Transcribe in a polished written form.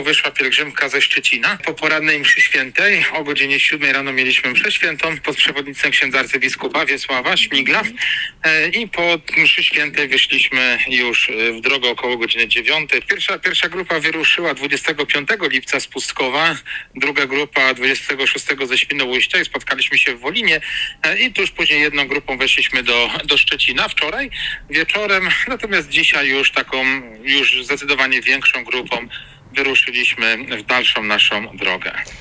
Wyszła pielgrzymka ze Szczecina. Po porannej mszy świętej o godzinie 7 rano mieliśmy mszę świętą pod przewodnictwem księdza arcybiskupa Wiesława Śmigla i po mszy świętej wyszliśmy już w drogę około godziny 9. Pierwsza grupa wyruszyła 25 lipca z Pustkowa, druga grupa 26 ze Świnoujścia i spotkaliśmy się w Wolinie i tuż później jedną grupą weszliśmy do Szczecina wczoraj wieczorem, natomiast dzisiaj już już zdecydowanie większą grupą wyruszyliśmy w dalszą naszą drogę.